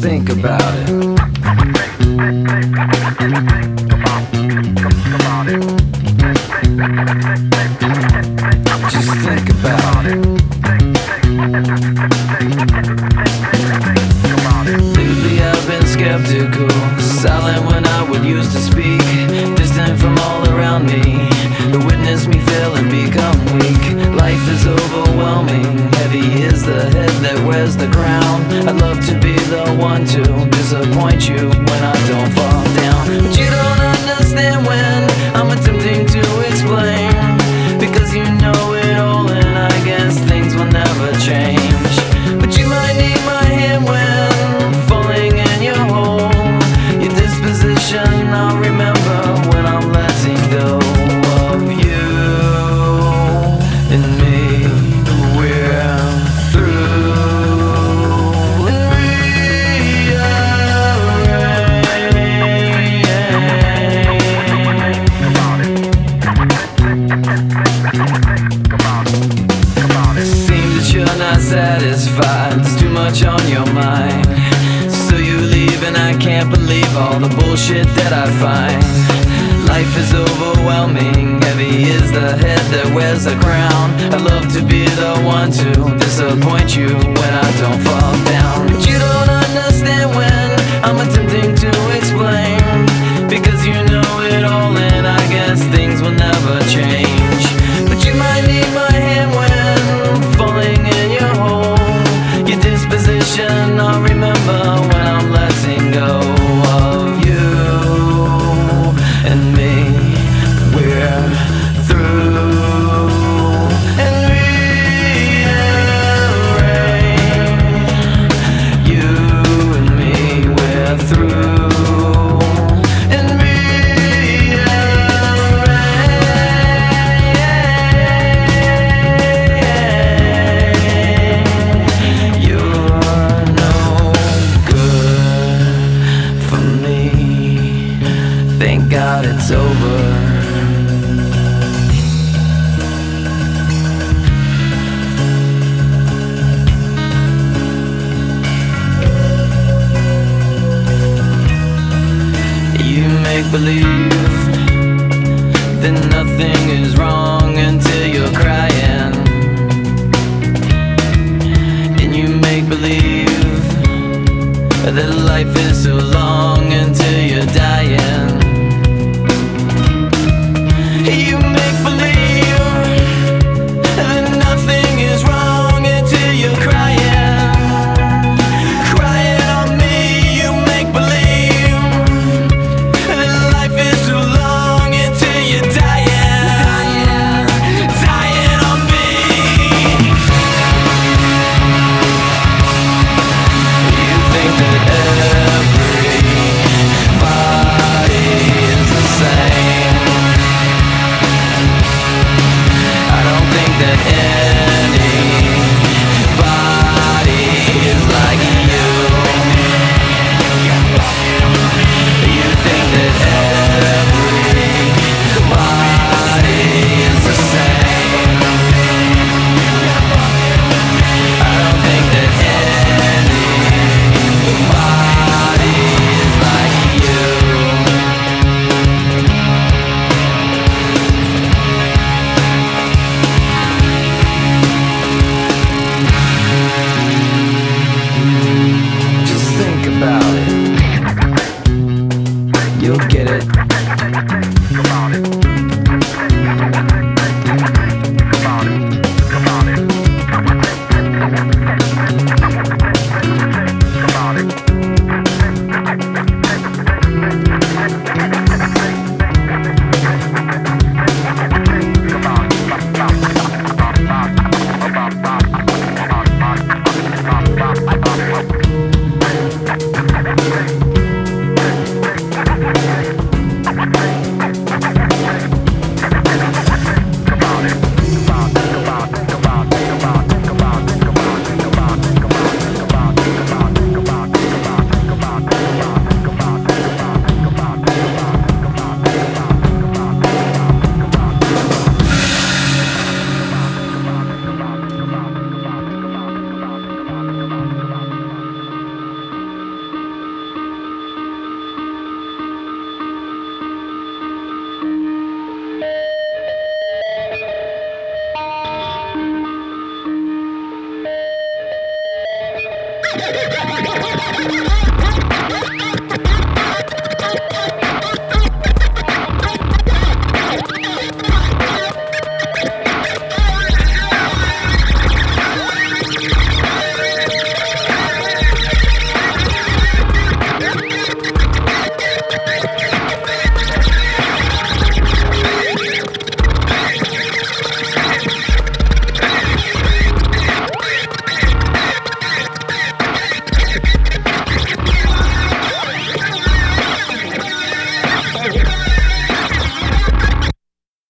think about it. Just think about it. Lately I've been skeptical, silent when I would used to speak, distant from all around me, who witness me fail and become weak. Life is overwhelming, heavy is the head that wears the crown. I'd love to be the one to disappoint you when I don't fall down, but you don't understand when I'm attempting to explain, because you know it all and I guess things will never change. But you might need my hand when falling in your hole. Your disposition I'll remember when I'm letting go of you and me. We're through and seems that you're not satisfied, there's too much on your mind, so you leave and I can't believe all the bullshit that I find. Life is overwhelming, heavy is the head that wears a crown. I'd love to be the one to disappoint you when I don't fall down, but you don't understand when I'm attempting to explain, because you know it all and I guess things will never change. But you might need my hand when falling in your hole. Your disposition I'll remember when I'm letting go of you and me. We're through and rearrange. You and me, we're through and rearrange. You're no good for me. Thank God it's over. You make believe that nothing is wrong until you're crying, and you make believe that life is so long until you die.